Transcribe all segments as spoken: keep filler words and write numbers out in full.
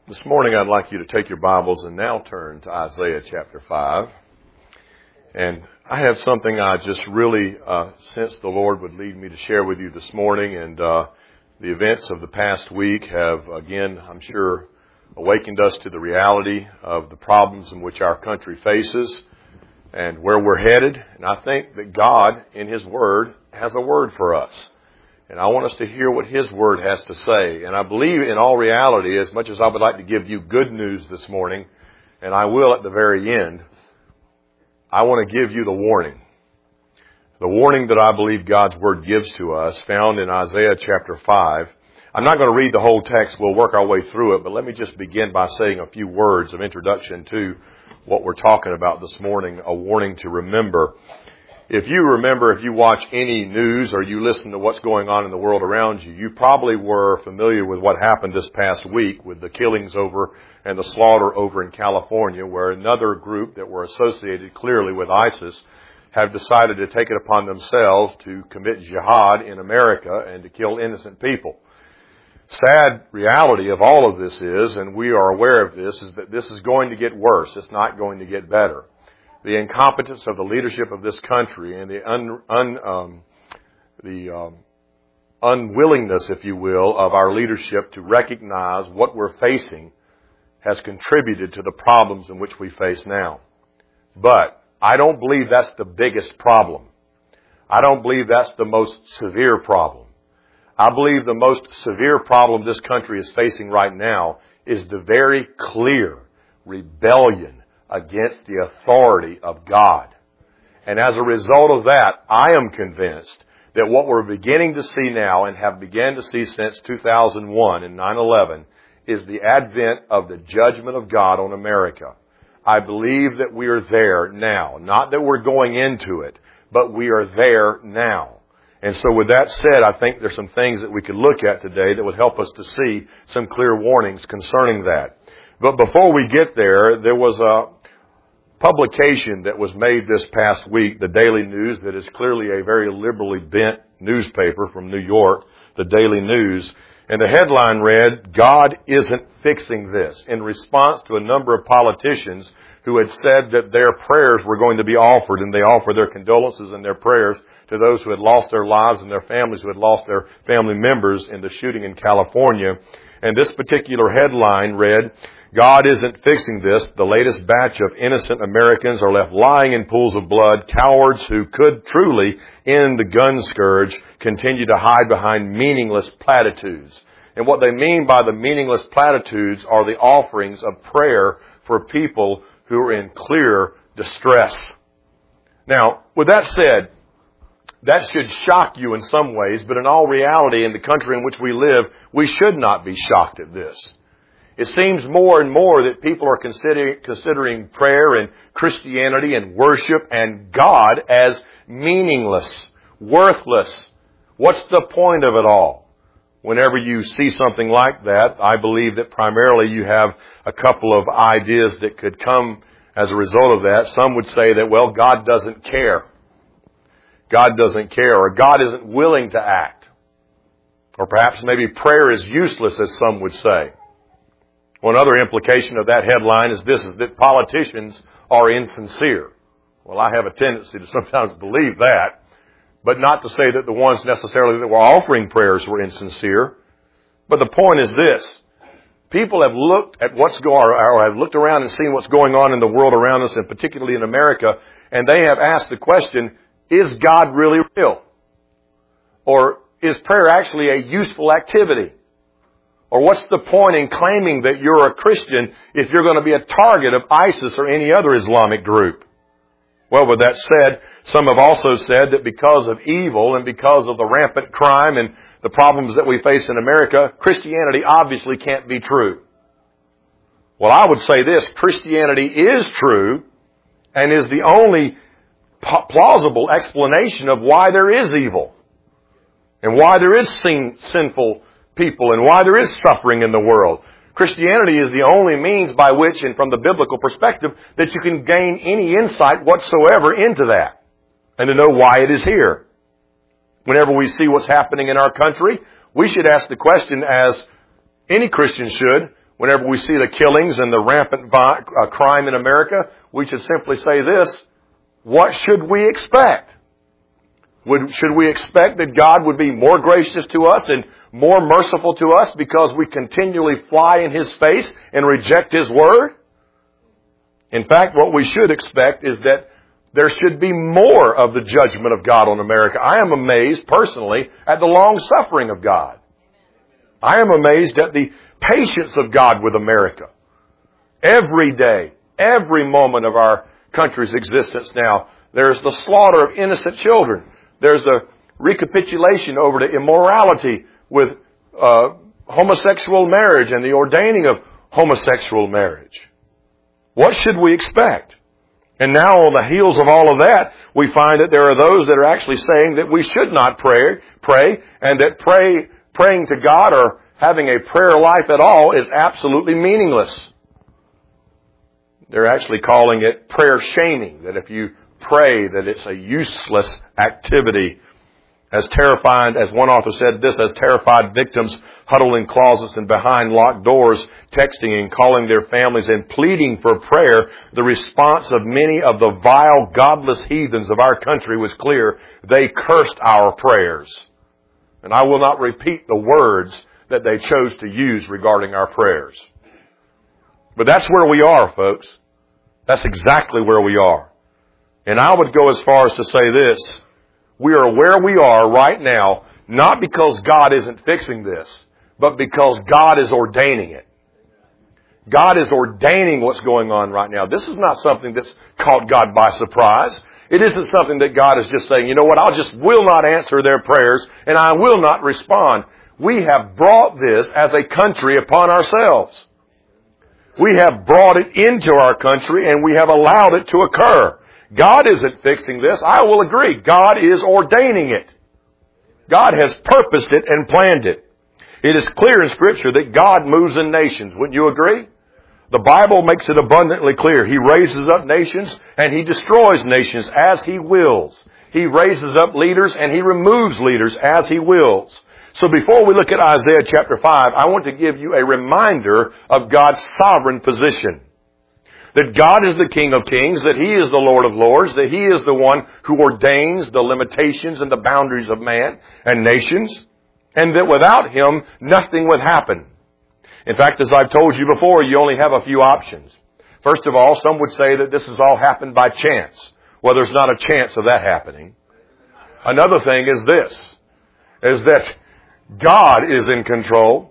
This morning I'd like you to take your Bibles and now turn to Isaiah chapter five. And I have something I just really uh, sensed the Lord would lead me to share with you this morning. And uh, the events of the past week have, again, I'm sure, awakened us to the reality of the problems in which our country faces and where we're headed. And I think that God, in His Word, has a word for us. And I want us to hear what His Word has to say. And I believe in all reality, as much as I would like to give you good news this morning, and I will at the very end, I want to give you the warning. The warning that I believe God's Word gives to us, found in Isaiah chapter five. I'm not going to read the whole text. We'll work our way through it. But let me just begin by saying a few words of introduction to what we're talking about this morning, a warning to remember. If you remember, if you watch any news or you listen to what's going on in the world around you, you probably were familiar with what happened this past week with the killings over and the slaughter over in California, where another group that were associated clearly with ISIS have decided to take it upon themselves to commit jihad in America and to kill innocent people. Sad reality of all of this is, and we are aware of this, is that this is going to get worse. It's not going to get better. The incompetence of the leadership of this country and the un, un, um, the um, unwillingness, if you will, of our leadership to recognize what we're facing has contributed to the problems in which we face now. But I don't believe that's the biggest problem. I don't believe that's the most severe problem. I believe the most severe problem this country is facing right now is the very clear rebellion against the authority of God. And as a result of that, I am convinced that what we're beginning to see now and have begun to see since two thousand one and nine eleven is the advent of the judgment of God on America. I believe that we are there now. Not that we're going into it, but we are there now. And so with that said, I think there's some things that we could look at today that would help us to see some clear warnings concerning that. But before we get there, there was a publication that was made this past week, the Daily News, that is clearly a very liberally bent newspaper from New York, the Daily News. And the headline read, "God isn't fixing this," in response to a number of politicians who had said that their prayers were going to be offered, and they offered their condolences and their prayers to those who had lost their lives and their families who had lost their family members in the shooting in California. And this particular headline read, "God isn't fixing this. The latest batch of innocent Americans are left lying in pools of blood. Cowards who could truly end the gun scourge continue to hide behind meaningless platitudes." And what they mean by the meaningless platitudes are the offerings of prayer for people who are in clear distress. Now, with that said, that should shock you in some ways, but in all reality, in the country in which we live, we should not be shocked at this. It seems more and more that people are considering, considering prayer and Christianity and worship and God as meaningless, worthless. What's the point of it all? Whenever you see something like that, I believe that primarily you have a couple of ideas that could come as a result of that. Some would say that, well, God doesn't care. God doesn't care, or God isn't willing to act. Or perhaps maybe prayer is useless, as some would say. One other implication of that headline is this, is that politicians are insincere. Well, I have a tendency to sometimes believe that, but not to say that the ones necessarily that were offering prayers were insincere. But the point is this. People have looked at what's going on, or have looked around and seen what's going on in the world around us, and particularly in America, and they have asked the question, is God really real? Or is prayer actually a useful activity? Or what's the point in claiming that you're a Christian if you're going to be a target of ISIS or any other Islamic group? Well, with that said, some have also said that because of evil and because of the rampant crime and the problems that we face in America, Christianity obviously can't be true. Well, I would say this, Christianity is true and is the only plausible explanation of why there is evil and why there is sin, sinful people and why there is suffering in the world. Christianity is the only means by which, and from the biblical perspective, that you can gain any insight whatsoever into that and to know why it is here. Whenever we see what's happening in our country, we should ask the question, as any Christian should, whenever we see the killings and the rampant vi- uh, crime in America, we should simply say this: what should we expect? Would, should we expect that God would be more gracious to us and more merciful to us because we continually fly in His face and reject His Word? In fact, what we should expect is that there should be more of the judgment of God on America. I am amazed, personally, at the long suffering of God. I am amazed at the patience of God with America. Every day, every moment of our country's existence now, there's the slaughter of innocent children. There's the recapitulation over to immorality with uh, homosexual marriage and the ordaining of homosexual marriage. What should we expect? And now on the heels of all of that, we find that there are those that are actually saying that we should not pray, pray, and that pray, praying to God or having a prayer life at all is absolutely meaningless. They're actually calling it prayer shaming, that if you pray, that it's a useless activity. As terrified, as one author said this, as terrified victims huddle in closets and behind locked doors, texting and calling their families and pleading for prayer, the response of many of the vile, godless heathens of our country was clear. They cursed our prayers. And I will not repeat the words that they chose to use regarding our prayers. But that's where we are, folks. That's exactly where we are. And I would go as far as to say this: we are where we are right now, not because God isn't fixing this, but because God is ordaining it. God is ordaining what's going on right now. This is not something that's caught God by surprise. It isn't something that God is just saying, you know what, I'll just will not answer their prayers and I will not respond. We have brought this as a country upon ourselves. We have brought it into our country and we have allowed it to occur. God isn't fixing this. I will agree. God is ordaining it. God has purposed it and planned it. It is clear in Scripture that God moves in nations. Wouldn't you agree? The Bible makes it abundantly clear. He raises up nations and He destroys nations as He wills. He raises up leaders and He removes leaders as He wills. So before we look at Isaiah chapter five, I want to give you a reminder of God's sovereign position. That God is the King of Kings, that He is the Lord of Lords, that He is the one who ordains the limitations and the boundaries of man and nations, and that without Him, nothing would happen. In fact, as I've told you before, you only have a few options. First of all, some would say that this has all happened by chance. Well, there's not a chance of that happening. Another thing is this, is that God is in control,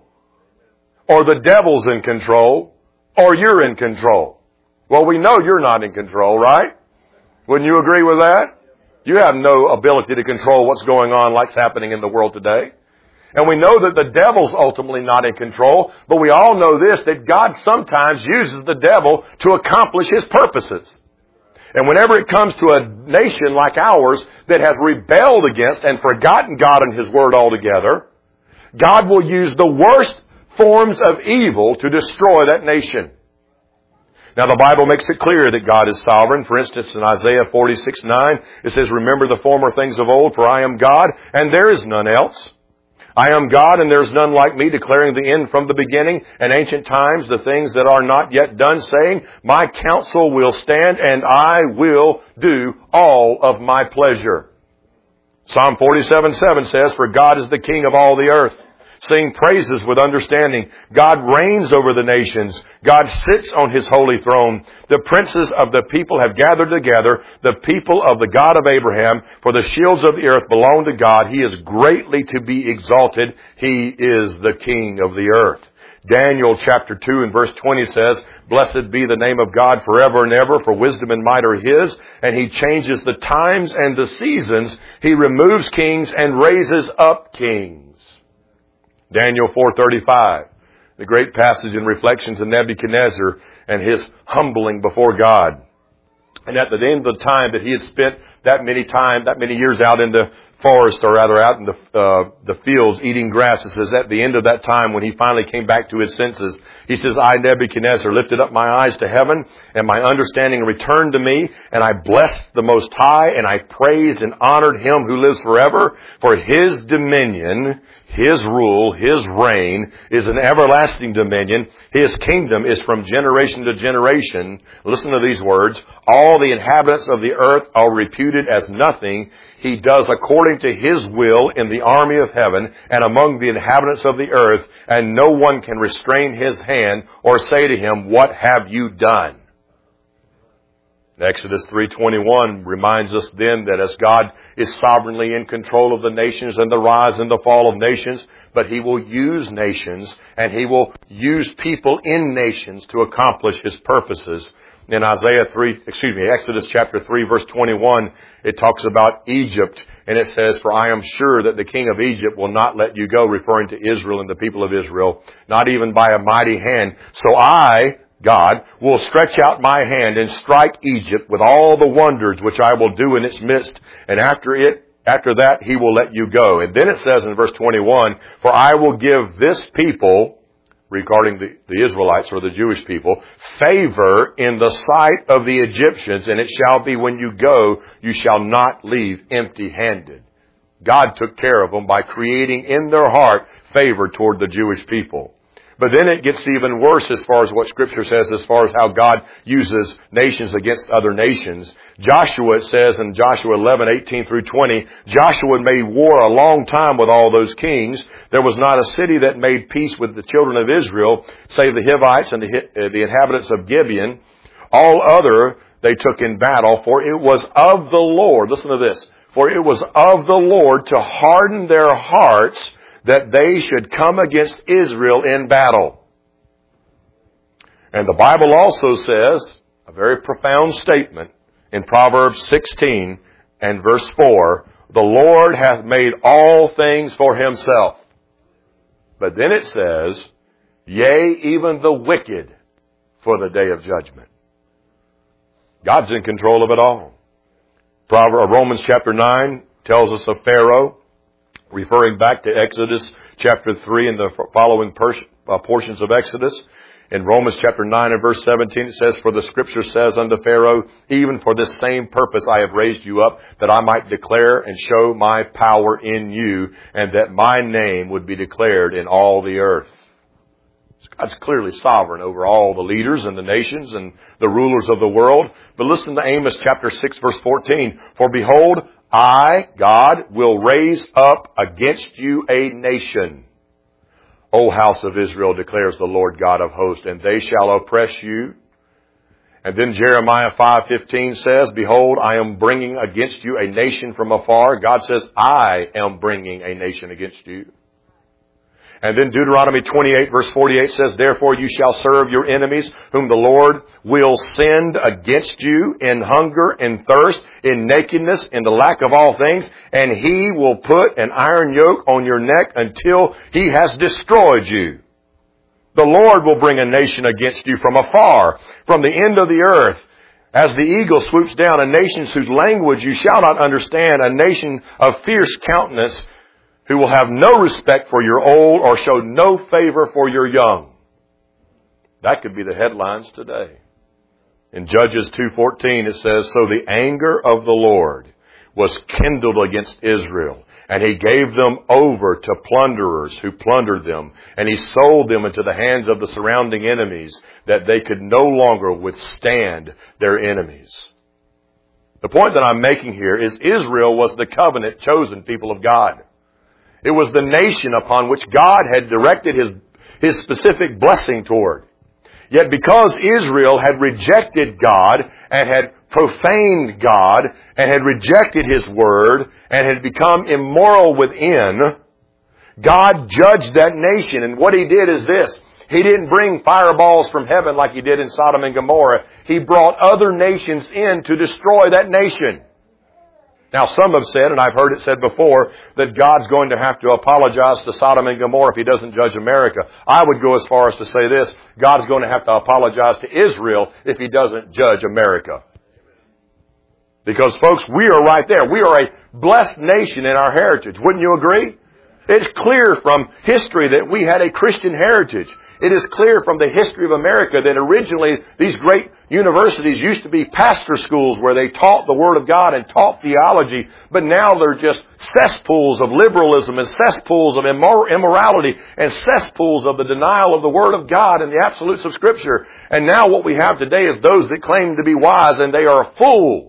or the devil's in control, or you're in control. Well, we know you're not in control, right? Wouldn't you agree with that? You have no ability to control what's going on like's happening in the world today. And we know that the devil's ultimately not in control, but we all know this, that God sometimes uses the devil to accomplish His purposes. And whenever it comes to a nation like ours that has rebelled against and forgotten God and His Word altogether, God will use the worst forms of evil to destroy that nation. Now, the Bible makes it clear that God is sovereign. For instance, in Isaiah forty-six nine, it says, "Remember the former things of old, for I am God, and there is none else. I am God, and there is none like me, declaring the end from the beginning, and ancient times, the things that are not yet done, saying, my counsel will stand, and I will do all of my pleasure." Psalm forty-seven seven says, "For God is the King of all the earth. Sing praises with understanding. God reigns over the nations. God sits on His holy throne. The princes of the people have gathered together, the people of the God of Abraham. For the shields of the earth belong to God. He is greatly to be exalted. He is the King of the earth." Daniel chapter two and verse twenty says, "Blessed be the name of God forever and ever, for wisdom and might are His, and He changes the times and the seasons. He removes kings and raises up kings." Daniel four thirty-five, the great passage in reflection to Nebuchadnezzar and his humbling before God. And at the end of the time that he had spent that many time, that many years out in the forest, or rather out in the uh, the fields eating grass, it says at the end of that time when he finally came back to his senses, he says, "I, Nebuchadnezzar, lifted up my eyes to heaven, and my understanding returned to me, and I blessed the Most High, and I praised and honored Him who lives forever, for His dominion, His rule, His reign is an everlasting dominion. His kingdom is from generation to generation. Listen to these words. All the inhabitants of the earth are reputed as nothing. He does according to His will in the army of heaven and among the inhabitants of the earth, and no one can restrain His hand or say to Him, what have you done? Exodus three twenty-one reminds us then that as God is sovereignly in control of the nations and the rise and the fall of nations, but He will use nations and He will use people in nations to accomplish His purposes. In Isaiah three, excuse me, Exodus chapter three verse twenty-one, it talks about Egypt, and it says, for I am sure that the king of Egypt will not let you go, referring to Israel and the people of Israel, not even by a mighty hand. So I, God, will stretch out my hand and strike Egypt with all the wonders which I will do in its midst. And after it, after that, He will let you go. And then it says in verse twenty-one, for I will give this people, regarding the, the Israelites or the Jewish people, favor in the sight of the Egyptians, and it shall be when you go, you shall not leave empty-handed. God took care of them by creating in their heart favor toward the Jewish people. But then it gets even worse as far as what Scripture says, as far as how God uses nations against other nations. Joshua, it says in Joshua eleven, eighteen through twenty, Joshua made war a long time with all those kings. There was not a city that made peace with the children of Israel, save the Hivites and the, uh, the inhabitants of Gibeon. All other they took in battle, for it was of the Lord. Listen to this. For it was of the Lord to harden their hearts, that they should come against Israel in battle. And the Bible also says, a very profound statement in Proverbs sixteen and verse four, the Lord hath made all things for Himself. But then it says, yea, even the wicked for the day of judgment. God's in control of it all. Proverbs, Romans chapter nine tells us of Pharaoh, referring back to Exodus chapter three and the following portions of Exodus. In Romans chapter nine and verse seventeen, it says, for the Scripture says unto Pharaoh, even for this same purpose I have raised you up, that I might declare and show my power in you, and that my name would be declared in all the earth. God's clearly sovereign over all the leaders and the nations and the rulers of the world. But listen to Amos chapter six verse fourteen. For behold, I, God, will raise up against you a nation, O house of Israel, declares the Lord God of hosts, and they shall oppress you. And then Jeremiah five fifteen says, behold, I am bringing against you a nation from afar. God says, I am bringing a nation against you. And then Deuteronomy twenty-eight verse forty-eight says, therefore you shall serve your enemies, whom the Lord will send against you in hunger and thirst, in nakedness, in the lack of all things, and He will put an iron yoke on your neck until He has destroyed you. The Lord will bring a nation against you from afar, from the end of the earth. As the eagle swoops down, a nation whose language you shall not understand, a nation of fierce countenance, who will have no respect for your old or show no favor for your young. That could be the headlines today. In Judges two fourteen it says, so the anger of the Lord was kindled against Israel, and He gave them over to plunderers who plundered them, and He sold them into the hands of the surrounding enemies, that they could no longer withstand their enemies. The point that I'm making here is Israel was the covenant chosen people of God. It was the nation upon which God had directed His, His specific blessing toward. Yet because Israel had rejected God and had profaned God and had rejected His word and had become immoral within, God judged that nation. And what He did is this. He didn't bring fireballs from heaven like He did in Sodom and Gomorrah. He brought other nations in to destroy that nation. Now, some have said, and I've heard it said before, that God's going to have to apologize to Sodom and Gomorrah if He doesn't judge America. I would go as far as to say this: God's going to have to apologize to Israel if He doesn't judge America. Because, folks, we are right there. We are a blessed nation in our heritage. Wouldn't you agree? It's clear from history that we had a Christian heritage. It is clear from the history of America that originally these great universities used to be pastor schools where they taught the Word of God and taught theology, but now they're just cesspools of liberalism and cesspools of immor- immorality and cesspools of the denial of the Word of God and the absolutes of Scripture. And now what we have today is those that claim to be wise, and they are fools.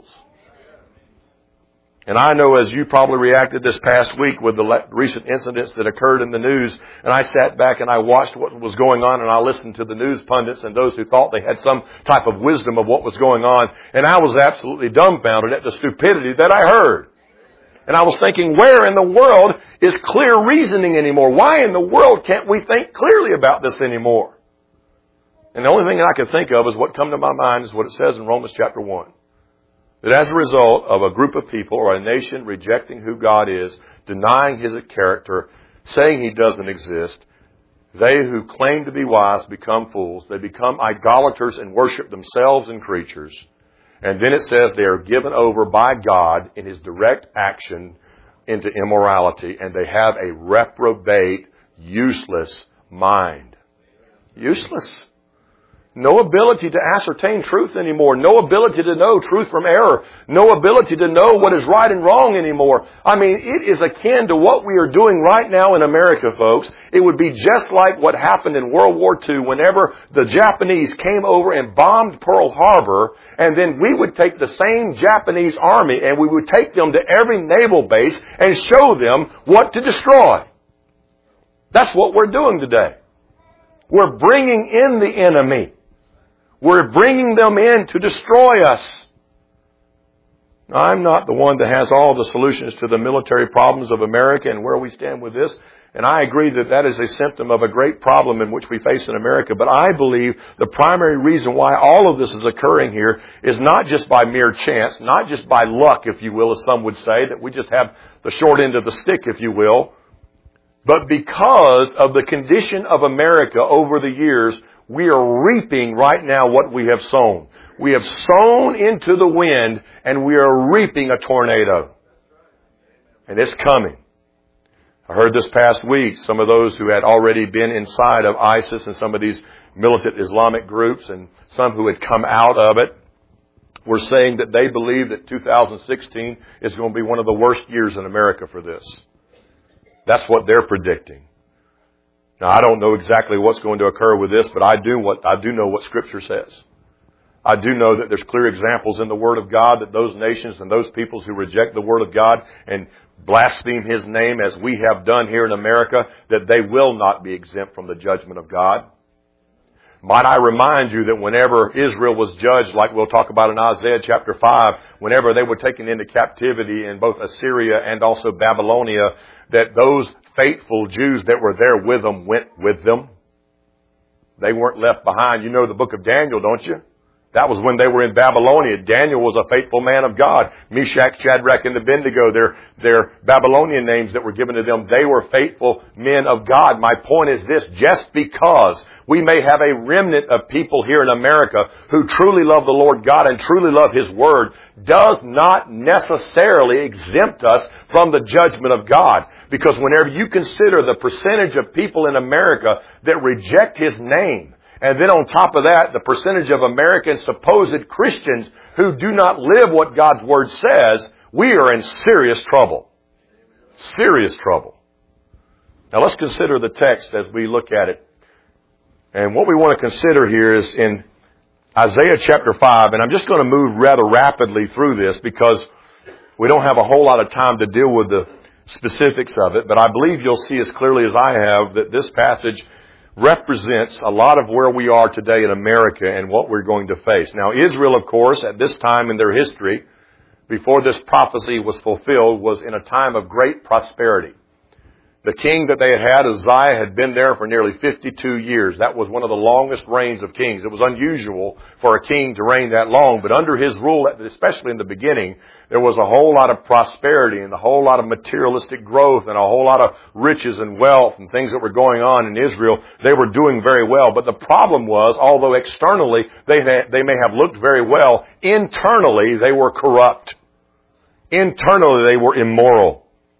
And I know as you probably reacted this past week with the recent incidents that occurred in the news, and I sat back and I watched what was going on, and I listened to the news pundits and those who thought they had some type of wisdom of what was going on, and I was absolutely dumbfounded at the stupidity that I heard. And I was thinking, where in the world is clear reasoning anymore? Why in the world can't we think clearly about this anymore? And the only thing I can think of is what come to my mind is what it says in Romans chapter one. That as a result of a group of people or a nation rejecting who God is, denying His character, saying He doesn't exist, they who claim to be wise become fools. They become idolaters and worship themselves and creatures. And then it says they are given over by God in His direct action into immorality, and they have a reprobate, useless mind. Useless. No ability to ascertain truth anymore. No ability to know truth from error. No ability to know what is right and wrong anymore. I mean, it is akin to what we are doing right now in America, folks. It would be just like what happened in World War Two whenever the Japanese came over and bombed Pearl Harbor, and then we would take the same Japanese army and we would take them to every naval base and show them what to destroy. That's what we're doing today. We're bringing in the enemy. We're bringing them in to destroy us. I'm not the one that has all the solutions to the military problems of America and where we stand with this. And I agree that that is a symptom of a great problem in which we face in America. But I believe the primary reason why all of this is occurring here is not just by mere chance, not just by luck, if you will, as some would say, that we just have the short end of the stick, if you will, but because of the condition of America over the years. We are reaping right now what we have sown. We have sown into the wind, and we are reaping a tornado. And it's coming. I heard this past week some of those who had already been inside of ISIS and some of these militant Islamic groups, and some who had come out of it, were saying that they believe that two thousand sixteen is going to be one of the worst years in America for this. That's what they're predicting. Now, I don't know exactly what's going to occur with this, but I do what I do know what Scripture says. I do know that there's clear examples in the Word of God that those nations and those peoples who reject the Word of God and blaspheme His name as we have done here in America, that they will not be exempt from the judgment of God. Might I remind you that whenever Israel was judged, like we'll talk about in Isaiah chapter five, whenever they were taken into captivity in both Assyria and also Babylonia, that those faithful Jews that were there with them went with them. They weren't left behind. You know the book of Daniel, don't you? That was when they were in Babylonia. Daniel was a faithful man of God. Meshach, Shadrach, and Abednego, their, their Babylonian names that were given to them, they were faithful men of God. My point is this: just because we may have a remnant of people here in America who truly love the Lord God and truly love His Word, does not necessarily exempt us from the judgment of God. Because whenever you consider the percentage of people in America that reject His name, and then on top of that, the percentage of American supposed Christians who do not live what God's Word says, we are in serious trouble. Serious trouble. Now let's consider the text as we look at it. And what we want to consider here is in Isaiah chapter five, and I'm just going to move rather rapidly through this because we don't have a whole lot of time to deal with the specifics of it, but I believe you'll see as clearly as I have that this passage represents a lot of where we are today in America and what we're going to face. Now, Israel, of course, at this time in their history, before this prophecy was fulfilled, was in a time of great prosperity. The king that they had had, Uzziah, had been there for nearly fifty-two years. That was one of the longest reigns of kings. It was unusual for a king to reign that long, but under his rule, especially in the beginning, there was a whole lot of prosperity and a whole lot of materialistic growth and a whole lot of riches and wealth and things that were going on in Israel. They were doing very well. But the problem was, although externally they, they may have looked very well, internally they were corrupt. Internally they were immoral.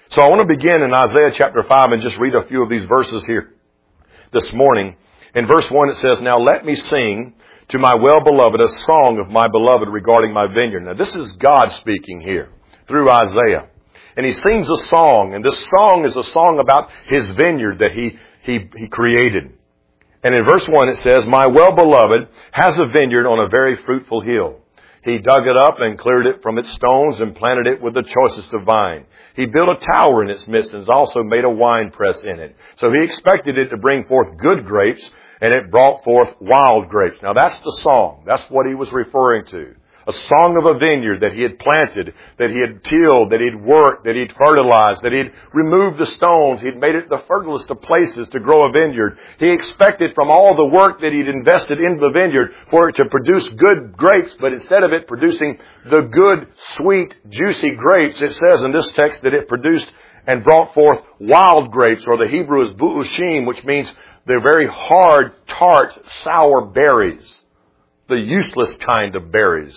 So I want to begin in Isaiah chapter five and just read a few of these verses here this morning. In verse one it says, "Now let me sing to my well-beloved a song of my beloved regarding my vineyard." Now this is God speaking here through Isaiah. And he sings a song, and this song is a song about his vineyard that he, he, he created. And in verse one it says, "My well-beloved has a vineyard on a very fruitful hill. He dug it up and cleared it from its stones and planted it with the choicest of vine. He built a tower in its midst and has also made a wine press in it." So he expected it to bring forth good grapes, and it brought forth wild grapes. Now that's the song. That's what he was referring to. A song of a vineyard that he had planted, that he had tilled, that he'd worked, that he'd fertilized, that he'd removed the stones. He'd made it the fertilest of places to grow a vineyard. He expected from all the work that he'd invested into the vineyard for it to produce good grapes, but instead of it producing the good, sweet, juicy grapes, it says in this text that it produced and brought forth wild grapes, or the Hebrew is bu'ushim, which means they're very hard, tart, sour berries. The useless kind of berries.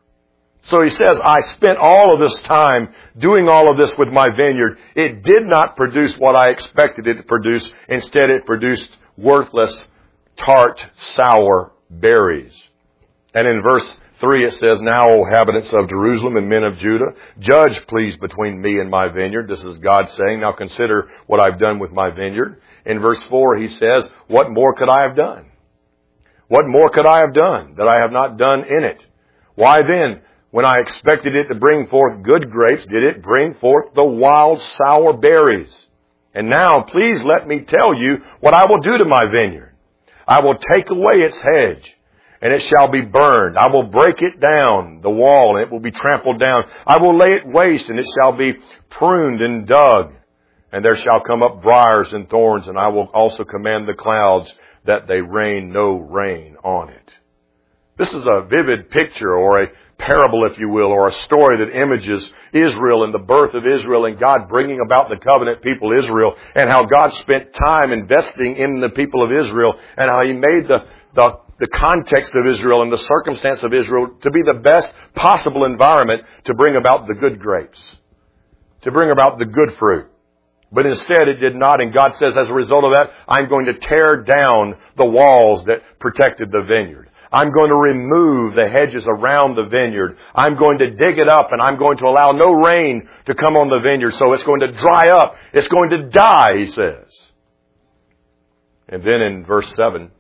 So he says, "I spent all of this time doing all of this with my vineyard. It did not produce what I expected it to produce. Instead, it produced worthless, tart, sour berries." And in verse three it says, "Now, O inhabitants of Jerusalem and men of Judah, judge please between me and my vineyard." This is God saying, "Now consider what I've done with my vineyard." In verse four he says, "What more could I have done? What more could I have done that I have not done in it? Why then, when I expected it to bring forth good grapes, did it bring forth the wild sour berries? And now, please let me tell you what I will do to my vineyard. I will take away its hedge, and it shall be burned. I will break it down, the wall, and it will be trampled down. I will lay it waste, and it shall be pruned and dug. And there shall come up briars and thorns, and I will also command the clouds that they rain no rain on it." This is a vivid picture, or a parable, if you will, or a story that images Israel and the birth of Israel and God bringing about the covenant people Israel, and how God spent time investing in the people of Israel, and how he made the, the, the context of Israel and the circumstance of Israel to be the best possible environment to bring about the good grapes, to bring about the good fruit. But instead it did not, and God says, as a result of that, I'm going to tear down the walls that protected the vineyard. I'm going to remove the hedges around the vineyard. I'm going to dig it up, and I'm going to allow no rain to come on the vineyard, so it's going to dry up. It's going to die, he says. And then in verse seven,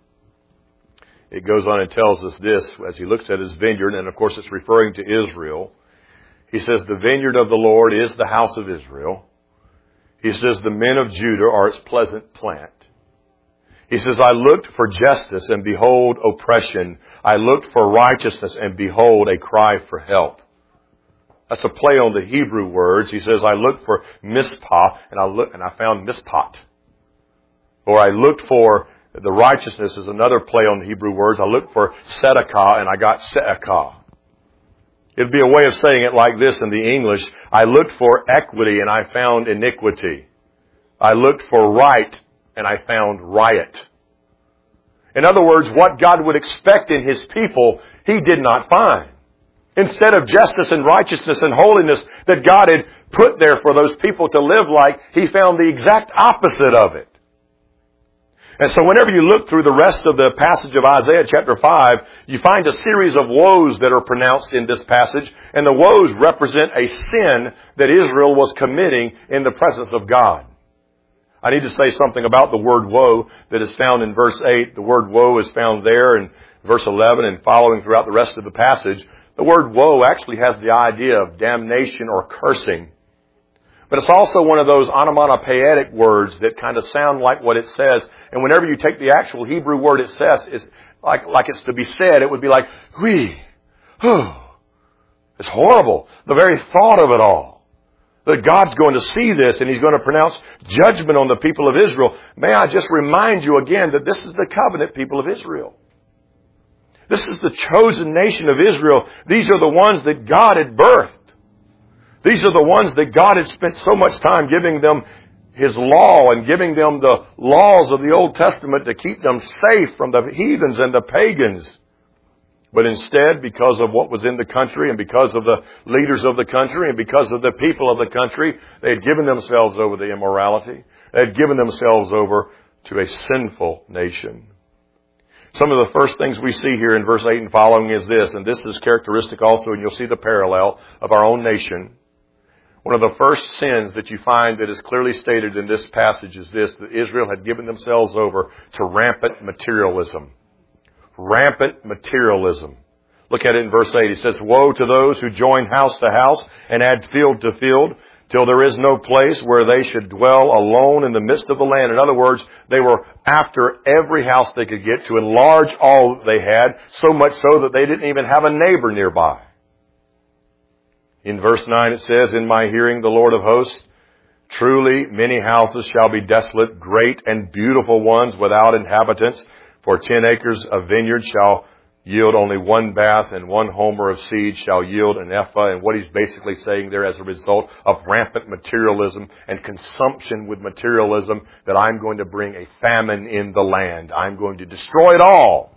it goes on and tells us this, as he looks at his vineyard, and of course it's referring to Israel. He says, "The vineyard of the Lord is the house of Israel." He says, "The men of Judah are its pleasant plant." He says, "I looked for justice, and behold, oppression. I looked for righteousness, and behold, a cry for help." That's a play on the Hebrew words. He says, "I looked for mispah, and I looked, and I found mispat." Or I looked for, the righteousness is another play on the Hebrew words. I looked for tzedakah, and I got se'akah. It'd be a way of saying it like this in the English: I looked for equity and I found iniquity. I looked for right and I found riot. In other words, what God would expect in his people, he did not find. Instead of justice and righteousness and holiness that God had put there for those people to live like, he found the exact opposite of it. And so whenever you look through the rest of the passage of Isaiah chapter five, you find a series of woes that are pronounced in this passage. And the woes represent a sin that Israel was committing in the presence of God. I need to say something about the word woe that is found in verse eight. The word woe is found there in verse eleven and following throughout the rest of the passage. The word woe actually has the idea of damnation or cursing. But it's also one of those onomatopoeic words that kind of sound like what it says. And whenever you take the actual Hebrew word it says, it's like, like it's to be said, it would be like, whee, whew. It's horrible. The very thought of it all. That God's going to see this and he's going to pronounce judgment on the people of Israel. May I just remind you again that this is the covenant people of Israel. This is the chosen nation of Israel. These are the ones that God had birthed. These are the ones that God had spent so much time giving them his law and giving them the laws of the Old Testament to keep them safe from the heathens and the pagans. But instead, because of what was in the country and because of the leaders of the country and because of the people of the country, they had given themselves over to immorality. They had given themselves over to a sinful nation. Some of the first things we see here in verse eight and following is this, and this is characteristic also, and you'll see the parallel of our own nation. One of the first sins that you find that is clearly stated in this passage is this, that Israel had given themselves over to rampant materialism. Rampant materialism. Look at it in verse eight. It says, "Woe to those who join house to house and add field to field, till there is no place where they should dwell alone in the midst of the land." In other words, they were after every house they could get to enlarge all that they had, so much so that they didn't even have a neighbor nearby. In verse nine it says, "In my hearing, the Lord of hosts, truly many houses shall be desolate, great and beautiful ones without inhabitants. For ten acres of vineyard shall yield only one bath, and one homer of seed shall yield an ephah." And what he's basically saying there, as a result of rampant materialism and consumption with materialism, that I'm going to bring a famine in the land. I'm going to destroy it all.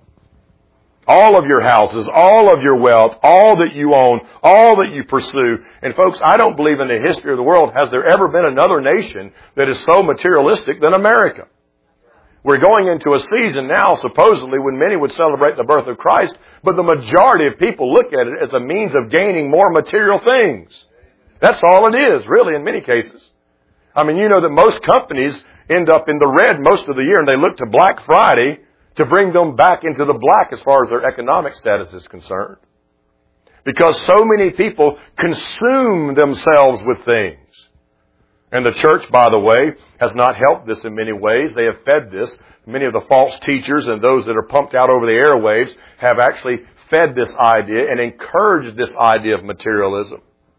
All of your houses, all of your wealth, all that you own, all that you pursue. And folks, I don't believe in the history of the world has there ever been another nation that is so materialistic than America. We're going into a season now, supposedly, when many would celebrate the birth of Christ, but the majority of people look at it as a means of gaining more material things. That's all it is, really, in many cases. I mean, you know that most companies end up in the red most of the year, and they look to Black Friday to bring them back into the black as far as their economic status is concerned. Because so many people consume themselves with things. And the church, by the way, has not helped this in many ways. They have fed this. Many of the false teachers and those that are pumped out over the airwaves have actually fed this idea and encouraged this idea of materialism.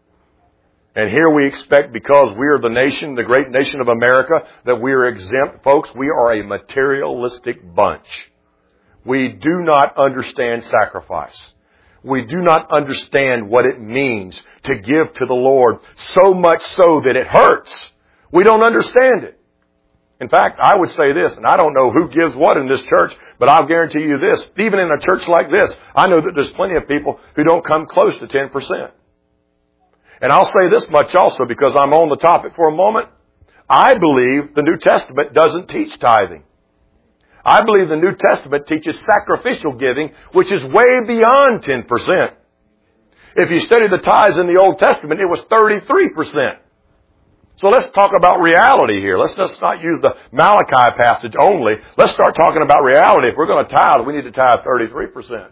And here we expect, because we are the nation, the great nation of America, that we are exempt. Folks, we are a materialistic bunch. We do not understand sacrifice. We do not understand what it means to give to the Lord, so much so that it hurts. We don't understand it. In fact, I would say this, and I don't know who gives what in this church, but I'll guarantee you this, even in a church like this, I know that there's plenty of people who don't come close to ten percent. And I'll say this much also, because I'm on the topic for a moment. I believe the New Testament doesn't teach tithing. I believe the New Testament teaches sacrificial giving, which is way beyond ten percent. If you study the tithes in the Old Testament, it was thirty-three percent. So let's talk about reality here. Let's just not use the Malachi passage only. Let's start talking about reality. If we're going to tithe, we need to tithe thirty-three percent.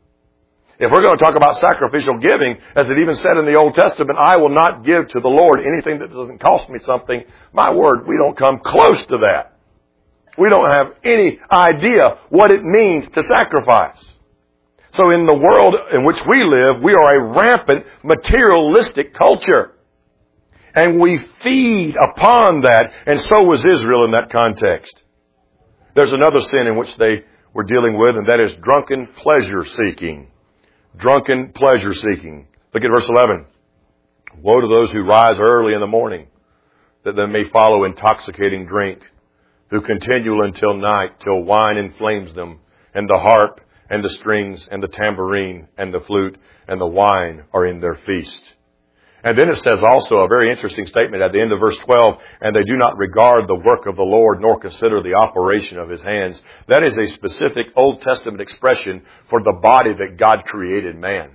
If we're going to talk about sacrificial giving, as it even said in the Old Testament, "I will not give to the Lord anything that doesn't cost me something." My word, we don't come close to that. We don't have any idea what it means to sacrifice. So in the world in which we live, we are a rampant materialistic culture. And we feed upon that, and so was Israel in that context. There's another sin in which they were dealing with, and that is drunken pleasure seeking. Drunken pleasure seeking. Look at verse eleven. "Woe to those who rise early in the morning, that they may follow intoxicating drink, who continue until night, till wine inflames them, and the harp, and the strings, and the tambourine, and the flute, and the wine are in their feast." And then it says also a very interesting statement at the end of verse twelve, "And they do not regard the work of the Lord, nor consider the operation of His hands." That is a specific Old Testament expression for the body that God created man.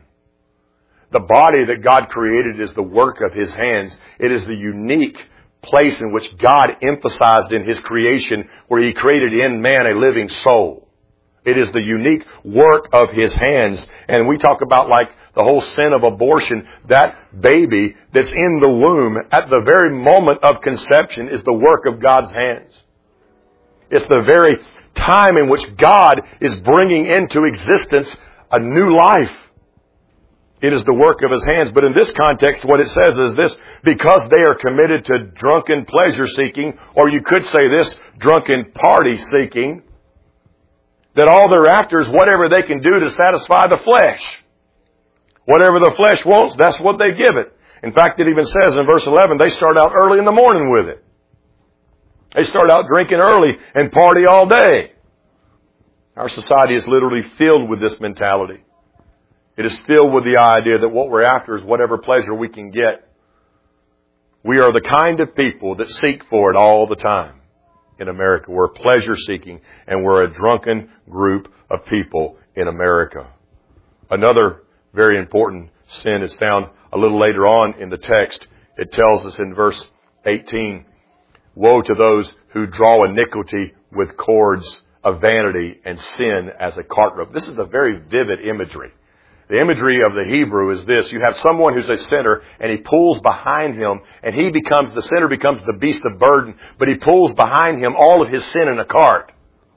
The body that God created is the work of His hands. It is the unique place in which God emphasized in His creation, where He created in man a living soul. It is the unique work of His hands. And we talk about, like, the whole sin of abortion. That baby that's in the womb at the very moment of conception is the work of God's hands. It's the very time in which God is bringing into existence a new life. It is the work of His hands. But in this context, what it says is this: because they are committed to drunken pleasure seeking, or you could say this, drunken party seeking, that all they're after is whatever they can do to satisfy the flesh. Whatever the flesh wants, that's what they give it. In fact, it even says in verse eleven, they start out early in the morning with it. They start out drinking early and party all day. Our society is literally filled with this mentality. It is filled with the idea that what we're after is whatever pleasure we can get. We are the kind of people that seek for it all the time in America. We're pleasure seeking, and we're a drunken group of people in America. Another very important sin is found a little later on in the text. It tells us in verse eighteen, woe to those who draw iniquity with cords of vanity and sin as a cart rope. This is a very vivid imagery. The imagery of the Hebrew is this. You have someone who's a sinner, and he pulls behind him, and he becomes, the sinner becomes the beast of burden, but he pulls behind him all of his sin in a cart.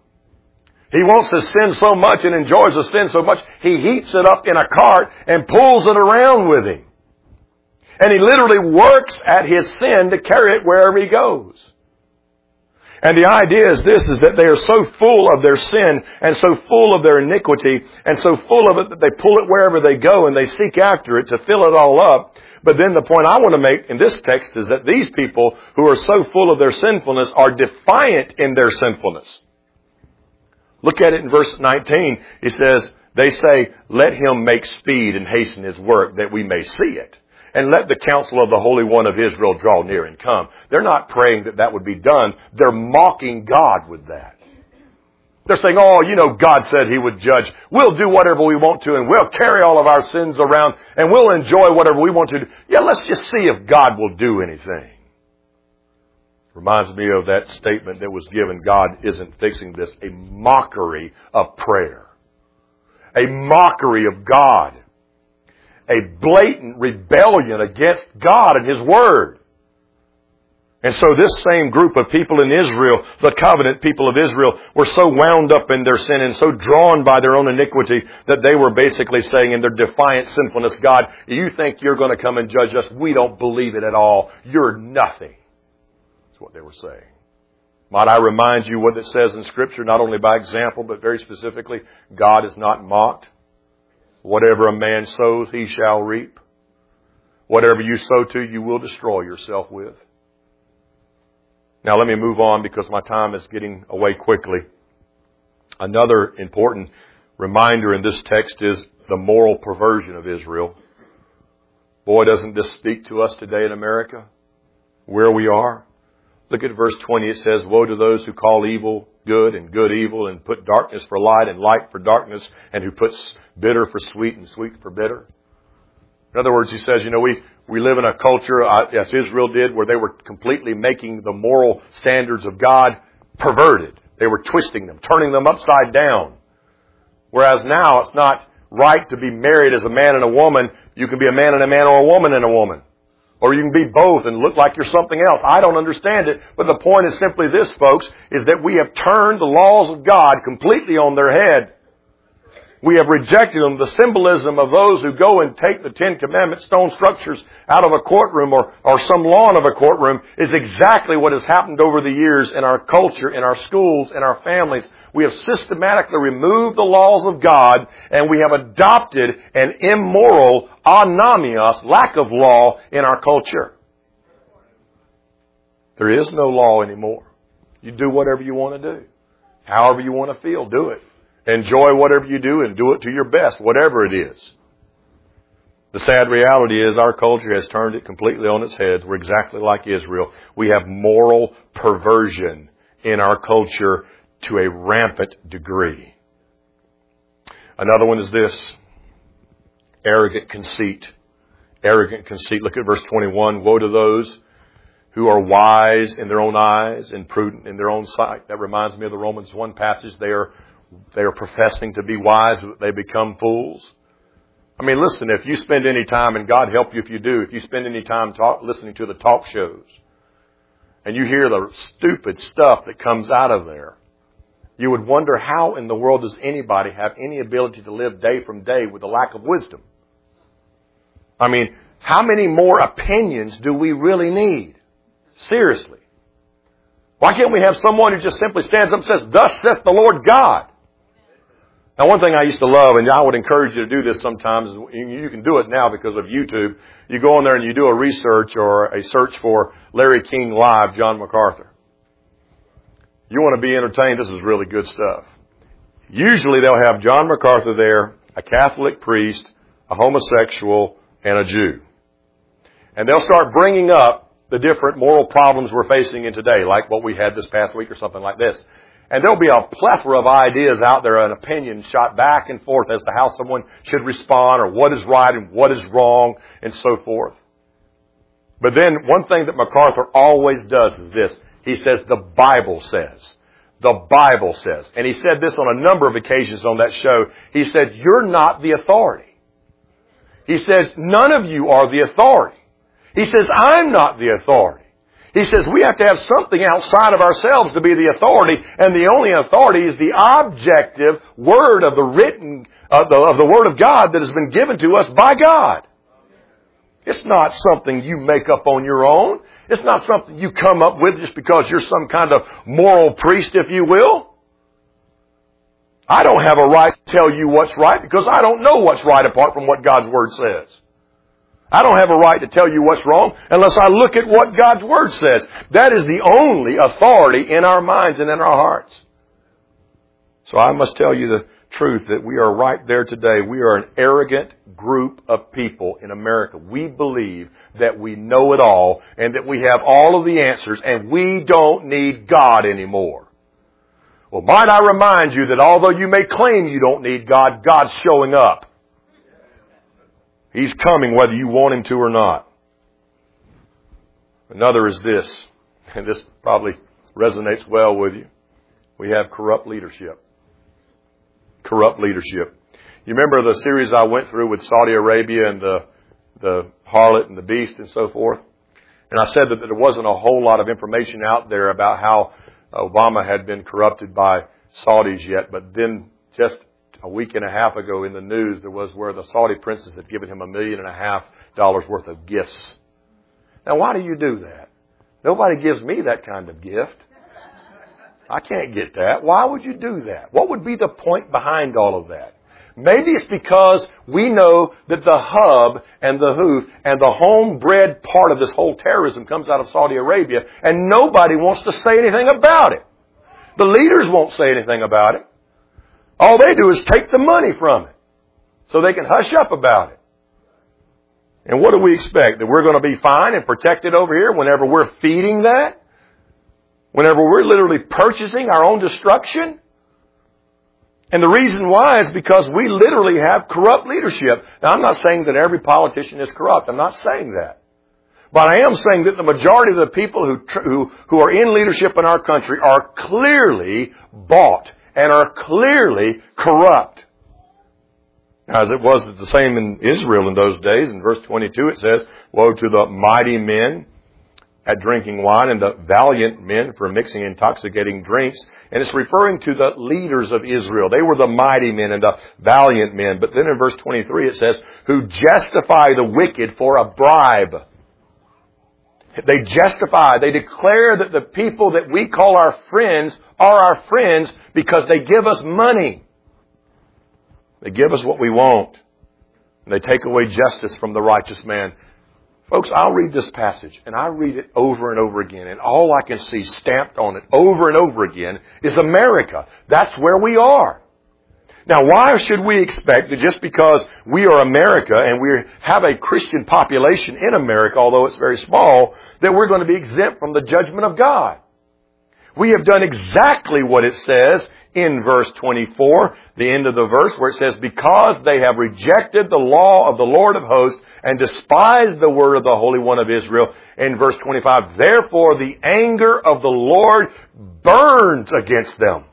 He wants to sin so much and enjoys the sin so much, he heaps it up in a cart and pulls it around with him. And he literally works at his sin to carry it wherever he goes. And the idea is this, is that they are so full of their sin and so full of their iniquity and so full of it that they pull it wherever they go and they seek after it to fill it all up. But then the point I want to make in this text is that these people who are so full of their sinfulness are defiant in their sinfulness. Look at it in verse nineteen. He says, they say, let him make speed and hasten his work that we may see it. And let the counsel of the Holy One of Israel draw near and come. They're not praying that that would be done. They're mocking God with that. They're saying, oh, you know, God said He would judge. We'll do whatever we want to, and we'll carry all of our sins around, and we'll enjoy whatever we want to do. Yeah, let's just see if God will do anything. Reminds me of that statement that was given, God isn't fixing this. A mockery of prayer. A mockery of God. A blatant rebellion against God and His Word. And so this same group of people in Israel, the covenant people of Israel, were so wound up in their sin and so drawn by their own iniquity that they were basically saying in their defiant sinfulness, God, you think you're going to come and judge us? We don't believe it at all. You're nothing. That's what they were saying. Might I remind you what it says in Scripture, not only by example, but very specifically, God is not mocked. Whatever a man sows, he shall reap. Whatever you sow to, you will destroy yourself with. Now let me move on because my time is getting away quickly. Another important reminder in this text is the moral perversion of Israel. Boy, doesn't this speak to us today in America, where we are? Look at verse twenty. It says, woe to those who call evil good and good evil and put darkness for light and light for darkness, and who puts bitter for sweet and sweet for bitter. In other words, he says, you know, we, we live in a culture, uh, as Israel did, where they were completely making the moral standards of God perverted. They were twisting them, turning them upside down. Whereas now it's not right to be married as a man and a woman. You can be a man and a man or a woman and a woman. Or you can be both and look like you're something else. I don't understand it. But the point is simply this, folks, is that we have turned the laws of God completely on their head. We have rejected them. The symbolism of those who go and take the Ten Commandment stone structures out of a courtroom or, or some lawn of a courtroom is exactly what has happened over the years in our culture, in our schools, in our families. We have systematically removed the laws of God, and we have adopted an immoral anamios, lack of law, in our culture. There is no law anymore. You do whatever you want to do. However you want to feel, do it. Enjoy whatever you do and do it to your best, whatever it is. The sad reality is our culture has turned it completely on its head. We're exactly like Israel. We have moral perversion in our culture to a rampant degree. Another one is this. Arrogant conceit. Arrogant conceit. Look at verse twenty-one. Woe to those who are wise in their own eyes and prudent in their own sight. That reminds me of the Romans one passage. They are They are professing to be wise, but they become fools. I mean, listen, if you spend any time, and God help you if you do, if you spend any time talk, listening to the talk shows, and you hear the stupid stuff that comes out of there, you would wonder how in the world does anybody have any ability to live day from day with a lack of wisdom? I mean, how many more opinions do we really need? Seriously. Why can't we have someone who just simply stands up and says, thus saith the Lord God? Now, one thing I used to love, and I would encourage you to do this sometimes, you can do it now because of YouTube. You go on there and you do a research or a search for Larry King Live, John MacArthur. You want to be entertained, this is really good stuff. Usually they'll have John MacArthur there, a Catholic priest, a homosexual, and a Jew. And they'll start bringing up the different moral problems we're facing in today, like what we had this past week or something like this. And there'll be a plethora of ideas out there and opinions shot back and forth as to how someone should respond or what is right and what is wrong and so forth. But then one thing that MacArthur always does is this. He says, the Bible says. The Bible says. And he said this on a number of occasions on that show. He said, you're not the authority. He says, none of you are the authority. He says, I'm not the authority. He says, we have to have something outside of ourselves to be the authority, and the only authority is the objective word of the written, uh, the, of the Word of God that has been given to us by God. It's not something you make up on your own. It's not something you come up with just because you're some kind of moral priest, if you will. I don't have a right to tell you what's right because I don't know what's right apart from what God's Word says. I don't have a right to tell you what's wrong unless I look at what God's Word says. That is the only authority in our minds and in our hearts. So I must tell you the truth that we are right there today. We are an arrogant group of people in America. We believe that we know it all and that we have all of the answers and we don't need God anymore. Well, might I remind you that although you may claim you don't need God, God's showing up. He's coming whether you want Him to or not. Another is this, and this probably resonates well with you. We have corrupt leadership. Corrupt leadership. You remember the series I went through with Saudi Arabia and the, the harlot and the beast and so forth? And I said that there wasn't a whole lot of information out there about how Obama had been corrupted by Saudis yet, but then just a week and a half ago in the news, there was where the Saudi princess had given him a million and a half dollars worth of gifts. Now, why do you do that? Nobody gives me that kind of gift. I can't get that. Why would you do that? What would be the point behind all of that? Maybe it's because we know that the hub and the hoof and the homebred part of this whole terrorism comes out of Saudi Arabia, and nobody wants to say anything about it. The leaders won't say anything about it. All they do is take the money from it so they can hush up about it. And what do we expect? That we're going to be fine and protected over here whenever we're feeding that? Whenever we're literally purchasing our own destruction? And the reason why is because we literally have corrupt leadership. Now, I'm not saying that every politician is corrupt. I'm not saying that. But I am saying that the majority of the people who, who, who are in leadership in our country are clearly bought and are clearly corrupt. As it was the same in Israel in those days. In verse twenty-two it says, woe to the mighty men at drinking wine and the valiant men for mixing intoxicating drinks. And it's referring to the leaders of Israel. They were the mighty men and the valiant men. But then in verse twenty-three it says, who justify the wicked for a bribe. They justify, they declare that the people that we call our friends are our friends because they give us money. They give us what we want. And they take away justice from the righteous man. Folks, I'll read this passage, and I read it over and over again, and all I can see stamped on it over and over again is America. That's where we are. Now, why should we expect that just because we are America and we have a Christian population in America, although it's very small, that we're going to be exempt from the judgment of God? We have done exactly what it says in verse twenty-four, the end of the verse, where it says, because they have rejected the law of the Lord of hosts and despised the word of the Holy One of Israel. In verse twenty-five, therefore the anger of the Lord burns against them.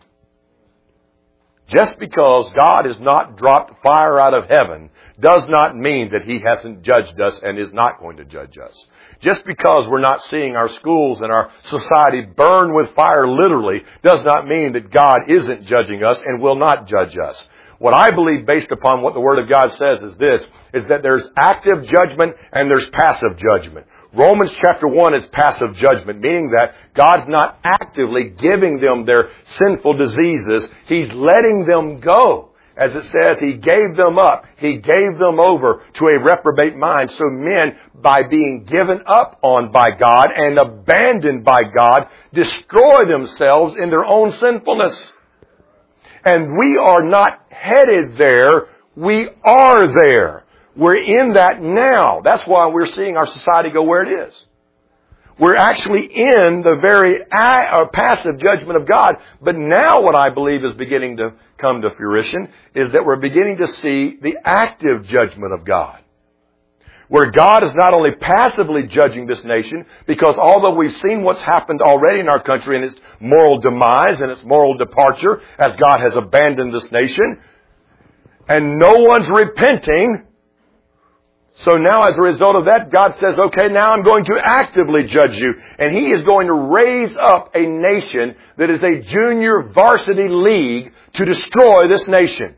Just because God has not dropped fire out of heaven does not mean that He hasn't judged us and is not going to judge us. Just because we're not seeing our schools and our society burn with fire literally does not mean that God isn't judging us and will not judge us. What I believe based upon what the Word of God says is this, is that there's active judgment and there's passive judgment. Romans chapter one is passive judgment, meaning that God's not actively giving them their sinful diseases. He's letting them go. As it says, He gave them up. He gave them over to a reprobate mind. So men, by being given up on by God and abandoned by God, destroy themselves in their own sinfulness. And we are not headed there. We are there. We're in that now. That's why we're seeing our society go where it is. We're actually in the very passive judgment of God. But now what I believe is beginning to come to fruition is that we're beginning to see the active judgment of God. Where God is not only passively judging this nation, because although we've seen what's happened already in our country and its moral demise and its moral departure as God has abandoned this nation, and no one's repenting, so now as a result of that, God says, okay, now I'm going to actively judge you. And He is going to raise up a nation that is a junior varsity league to destroy this nation.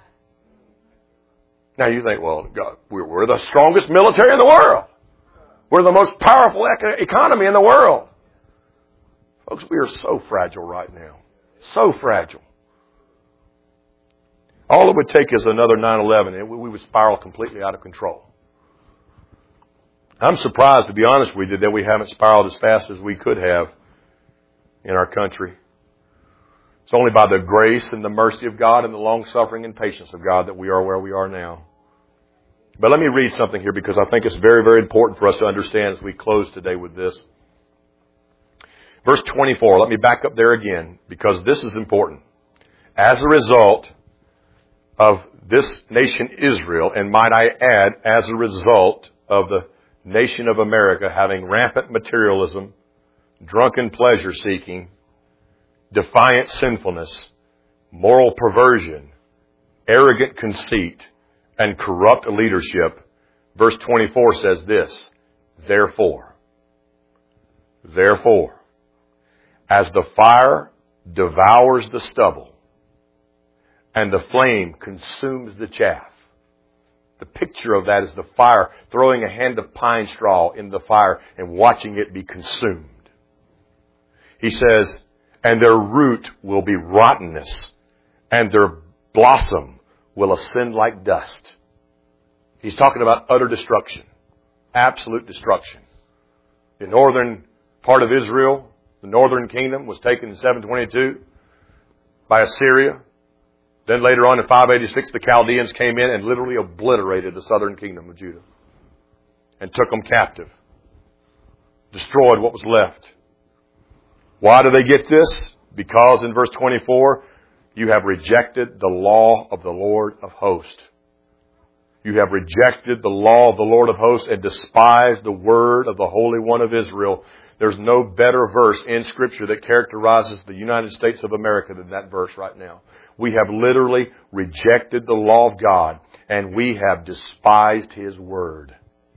Now you think, well, God, we're the strongest military in the world. We're the most powerful economy in the world. Folks, we are so fragile right now. So fragile. All it would take is another nine eleven and we would spiral completely out of control. I'm surprised, to be honest with you, that we haven't spiraled as fast as we could have in our country. It's only by the grace and the mercy of God and the long-suffering and patience of God that we are where we are now. But let me read something here because I think it's very, very important for us to understand as we close today with this. Verse twenty-four, let me back up there again because this is important. As a result of this nation Israel, and might I add, as a result of the nation of America having rampant materialism, drunken pleasure-seeking, defiant sinfulness, moral perversion, arrogant conceit, and corrupt leadership, verse twenty-four says this, Therefore, therefore, as the fire devours the stubble, and the flame consumes the chaff. The picture of that is the fire, throwing a hand of pine straw in the fire and watching it be consumed. He says, and their root will be rottenness, and their blossom will ascend like dust. He's talking about utter destruction, absolute destruction. The northern part of Israel, the northern kingdom, was taken in seven twenty-two by Assyria. Then later on in five eighty-six, the Chaldeans came in and literally obliterated the southern kingdom of Judah and took them captive, destroyed what was left. Why do they get this? Because in verse twenty-four, you have rejected the law of the Lord of hosts. You have rejected the law of the Lord of hosts and despised the word of the Holy One of Israel. There's no better verse in Scripture that characterizes the United States of America than that verse right now. We have literally rejected the law of God and we have despised His word.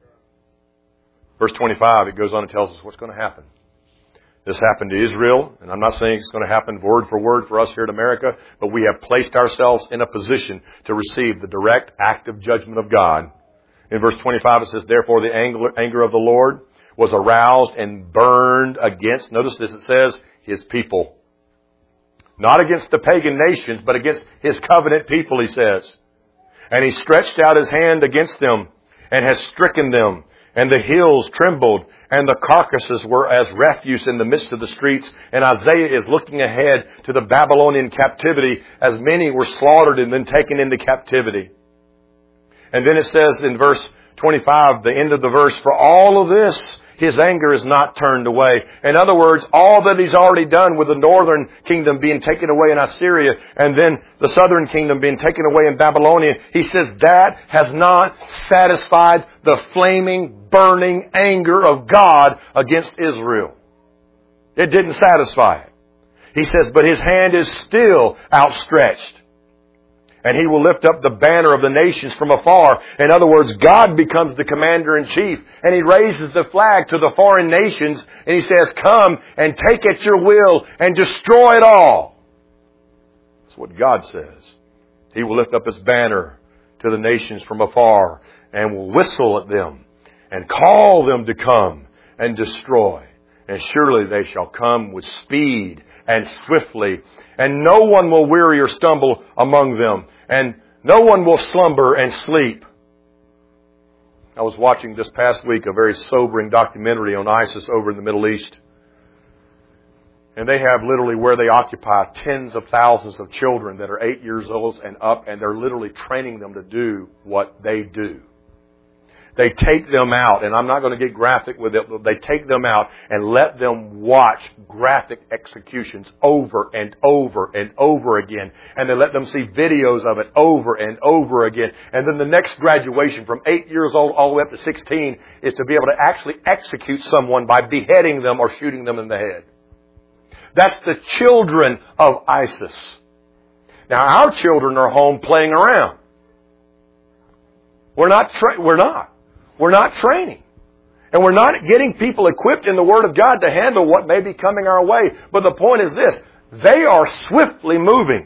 Verse twenty-five, it goes on and tells us what's going to happen. This happened to Israel, and I'm not saying it's going to happen word for word for us here in America, but we have placed ourselves in a position to receive the direct active judgment of God. In verse twenty-five it says, Therefore the anger of the Lord was aroused and burned against, notice this, it says, His people. Not against the pagan nations, but against His covenant people, He says. And He stretched out His hand against them and has stricken them. And the hills trembled, and the carcasses were as refuse in the midst of the streets. And Isaiah is looking ahead to the Babylonian captivity as many were slaughtered and then taken into captivity. And then it says in verse twenty-five, the end of the verse, For all of this, His anger is not turned away. In other words, all that He's already done with the northern kingdom being taken away in Assyria and then the southern kingdom being taken away in Babylonia, He says that has not satisfied the flaming, burning anger of God against Israel. It didn't satisfy it. He says, but His hand is still outstretched. And He will lift up the banner of the nations from afar. In other words, God becomes the commander-in-chief. And He raises the flag to the foreign nations. And He says, come and take at your will and destroy it all. That's what God says. He will lift up His banner to the nations from afar and will whistle at them and call them to come and destroy. And surely they shall come with speed and swiftly. And no one will weary or stumble among them. And no one will slumber and sleep. I was watching this past week a very sobering documentary on ISIS over in the Middle East. And they have literally where they occupy tens of thousands of children that are eight years old and up. And they're literally training them to do what they do. They take them out, and I'm not going to get graphic with it, but they take them out and let them watch graphic executions over and over and over again. And they let them see videos of it over and over again. And then the next graduation from eight years old all the way up to sixteen is to be able to actually execute someone by beheading them or shooting them in the head. That's the children of ISIS. Now, our children are home playing around. We're not, tra- we're not. We're not training. And we're not getting people equipped in the Word of God to handle what may be coming our way. But the point is this. They are swiftly moving.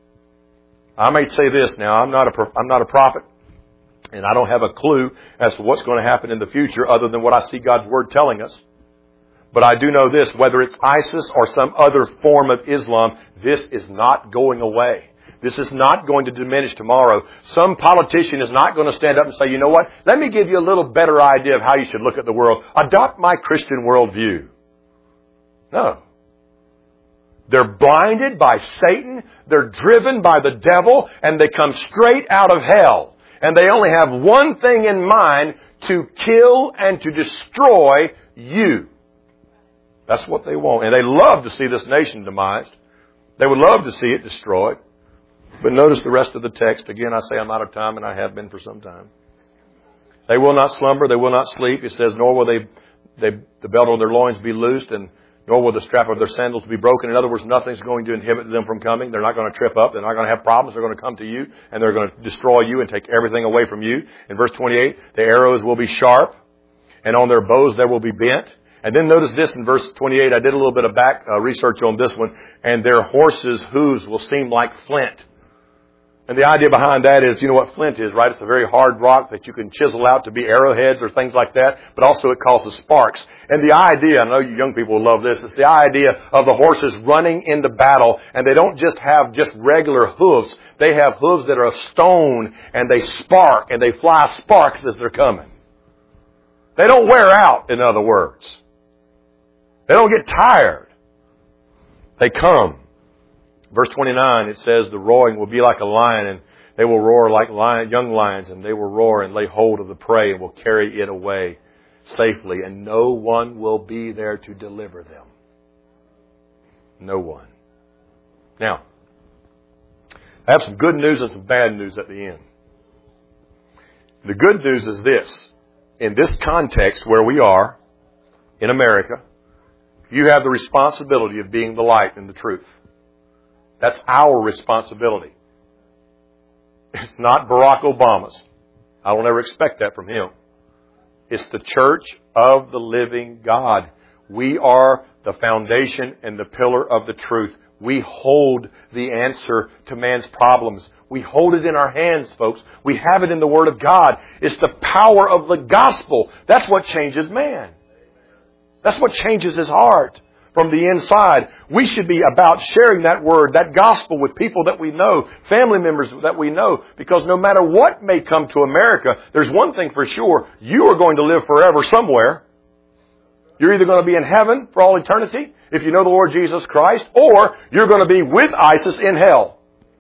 I may say this now. I'm not a, I'm not a prophet. And I don't have a clue as to what's going to happen in the future other than what I see God's Word telling us. But I do know this. Whether it's ISIS or some other form of Islam, this is not going away. This is not going to diminish tomorrow. Some politician is not going to stand up and say, you know what, let me give you a little better idea of how you should look at the world. Adopt my Christian worldview. No. They're blinded by Satan. They're driven by the devil. And they come straight out of hell. And they only have one thing in mind, to kill and to destroy you. That's what they want. And they love to see this nation demised. They would love to see it destroyed. But notice the rest of the text. Again, I say I'm out of time, and I have been for some time. They will not slumber, they will not sleep. It says, nor will they, they the belt of their loins be loosed, and nor will the strap of their sandals be broken. In other words, nothing's going to inhibit them from coming. They're not going to trip up. They're not going to have problems. They're going to come to you, and they're going to destroy you and take everything away from you. In verse twenty-eight, the arrows will be sharp, and on their bows there will be bent. And then notice this in verse twenty-eight. I did a little bit of back uh, research on this one. And their horses' hooves will seem like flint. And the idea behind that is, you know what flint is, right? It's a very hard rock that you can chisel out to be arrowheads or things like that. But also it causes sparks. And the idea, I know you young people will love this, it's the idea of the horses running into battle. And they don't just have just regular hooves. They have hooves that are of stone, and they spark, and they fly sparks as they're coming. They don't wear out, in other words. They don't get tired. They come. Verse twenty-nine, it says, the roaring will be like a lion, and they will roar like lion, young lions, and they will roar and lay hold of the prey and will carry it away safely, and no one will be there to deliver them. No one. Now, I have some good news and some bad news at the end. The good news is this. In this context where we are, in America, you have the responsibility of being the light and the truth. That's our responsibility. It's not Barack Obama's. I will never expect that from him. It's the church of the living God. We are the foundation and the pillar of the truth. We hold the answer to man's problems. We hold it in our hands, folks. We have it in the Word of God. It's the power of the gospel. That's what changes man. That's what changes his heart from the inside. We should be about sharing that word, that gospel with people that we know, family members that we know, because no matter what may come to America, there's one thing for sure. You are going to live forever somewhere. You're either going to be in heaven for all eternity, if you know the Lord Jesus Christ, or you're going to be with ISIS in hell.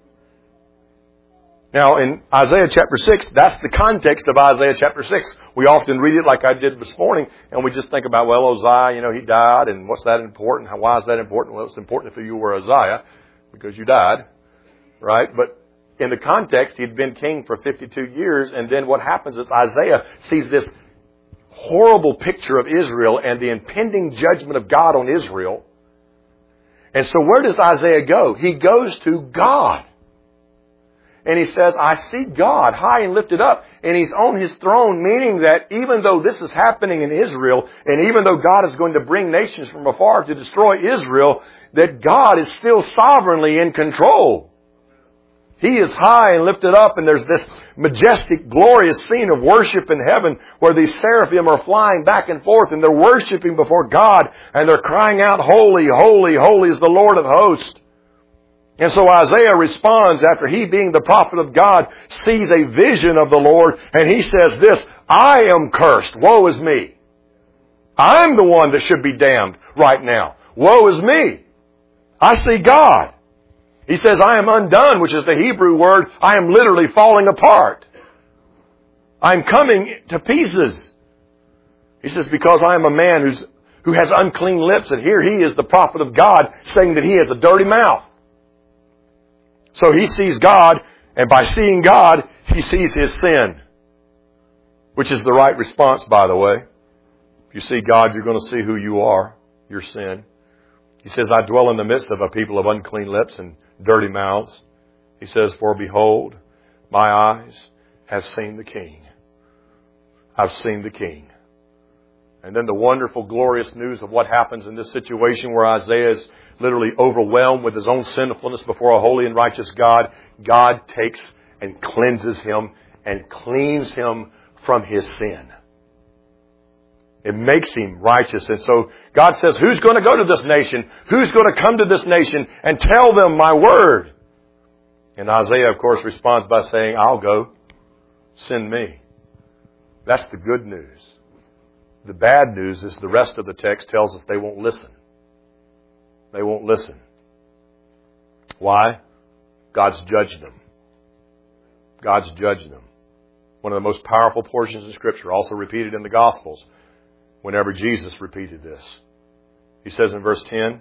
Now, in Isaiah chapter six, that's the context of Isaiah chapter six. We often read it like I did this morning, and we just think about, well, Uzziah, you know, he died, and what's that important? How, why is that important? Well, it's important if you were Uzziah, because you died, right? But in the context, he'd been king for fifty-two years, and then what happens is Isaiah sees this horrible picture of Israel and the impending judgment of God on Israel. And so where does Isaiah go? He goes to God. And he says, I see God high and lifted up, and He's on His throne, meaning that even though this is happening in Israel, and even though God is going to bring nations from afar to destroy Israel, that God is still sovereignly in control. He is high and lifted up, and there's this majestic, glorious scene of worship in heaven where these seraphim are flying back and forth, and they're worshiping before God, and they're crying out, holy, holy, holy is the Lord of hosts. And so Isaiah responds after he, being the prophet of God, sees a vision of the Lord, and he says this, I am cursed. Woe is me. I'm the one that should be damned right now. Woe is me. I see God. He says, I am undone, which is the Hebrew word, I am literally falling apart. I'm coming to pieces. He says, because I am a man who's, who has unclean lips, and here he is the prophet of God saying that he has a dirty mouth. So he sees God, and by seeing God, he sees his sin. Which is the right response, by the way. If you see God, you're going to see who you are, your sin. He says, I dwell in the midst of a people of unclean lips and dirty mouths. He says, for behold, my eyes have seen the King. I've seen the King. And then the wonderful, glorious news of what happens in this situation where Isaiah is literally overwhelmed with his own sinfulness before a holy and righteous God. God takes and cleanses him and cleans him from his sin. It makes him righteous. And so God says, who's going to go to this nation? Who's going to come to this nation and tell them my word? And Isaiah, of course, responds by saying, I'll go. Send me. That's the good news. The bad news is the rest of the text tells us they won't listen. They won't listen. Why? God's judged them. God's judged them. One of the most powerful portions in Scripture, also repeated in the Gospels, whenever Jesus repeated this. He says in verse ten,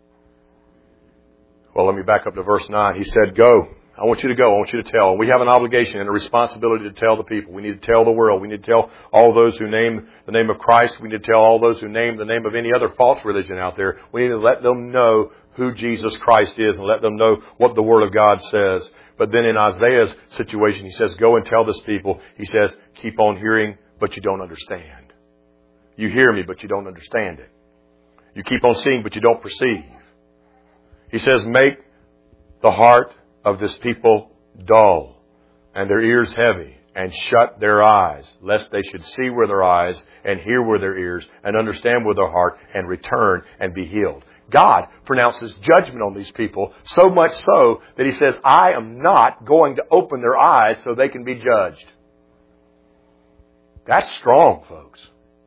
well, let me back up to verse nine. He said, go. I want you to go. I want you to tell. We have an obligation and a responsibility to tell the people. We need to tell the world. We need to tell all those who name the name of Christ. We need to tell all those who name the name of any other false religion out there. We need to let them know who Jesus Christ is and let them know what the Word of God says. But then in Isaiah's situation, he says, go and tell this people. He says, keep on hearing, but you don't understand. You hear me, but you don't understand it. You keep on seeing, but you don't perceive. He says, make the heart of this people dull and their ears heavy, and shut their eyes, lest they should see with their eyes and hear with their ears and understand with their heart and return and be healed. God pronounces judgment on these people, so much so that he says, I am not going to open their eyes so they can be judged. That's strong, folks.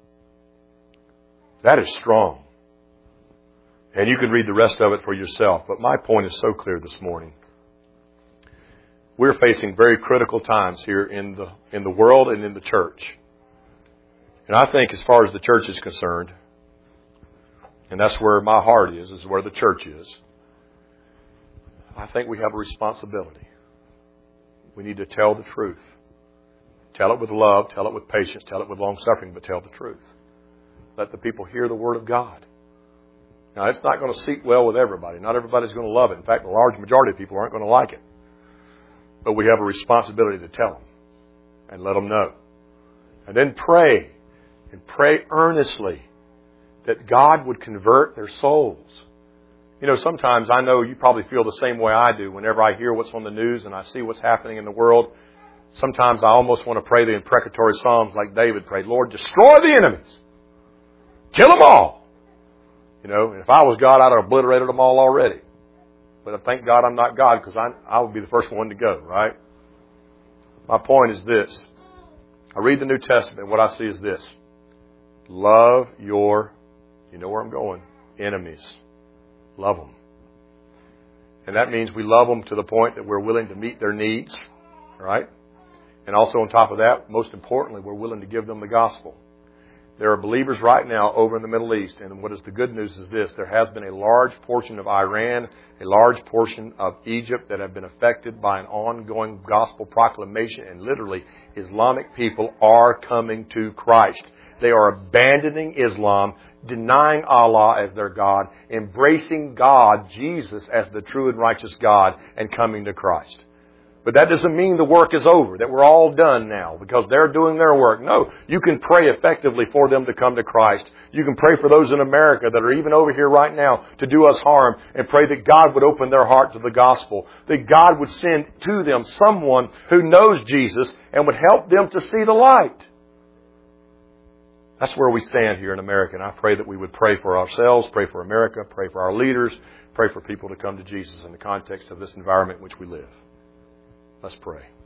That is strong. And you can read the rest of it for yourself. But my point is so clear this morning. We're facing very critical times here in the in the world and in the church. And I think as far as the church is concerned, and that's where my heart is, is where the church is, I think we have a responsibility. We need to tell the truth. Tell it with love, tell it with patience, tell it with long-suffering, but tell the truth. Let the people hear the Word of God. Now, it's not going to seat well with everybody. Not everybody's going to love it. In fact, the large majority of people aren't going to like it. But we have a responsibility to tell them and let them know. And then pray, and pray earnestly that God would convert their souls. You know, sometimes I know you probably feel the same way I do whenever I hear what's on the news and I see what's happening in the world. Sometimes I almost want to pray the imprecatory psalms like David prayed. Lord, destroy the enemies. Kill them all. You know, and if I was God, I'd have obliterated them all already. But I thank God I'm not God, because I, I would be the first one to go, right? My point is this. I read the New Testament, what I see is this. Love your, you know where I'm going, enemies. Love them. And that means we love them to the point that we're willing to meet their needs, right? And also on top of that, most importantly, we're willing to give them the gospel. There are believers right now over in the Middle East, and what is the good news is this. There has been a large portion of Iran, a large portion of Egypt that have been affected by an ongoing gospel proclamation, and literally Islamic people are coming to Christ. They are abandoning Islam, denying Allah as their God, embracing God, Jesus, as the true and righteous God, and coming to Christ. But that doesn't mean the work is over, that we're all done now because they're doing their work. No, you can pray effectively for them to come to Christ. You can pray for those in America that are even over here right now to do us harm, and pray that God would open their heart to the gospel, that God would send to them someone who knows Jesus and would help them to see the light. That's where we stand here in America, and I pray that we would pray for ourselves, pray for America, pray for our leaders, pray for people to come to Jesus in the context of this environment in which we live. Let's pray.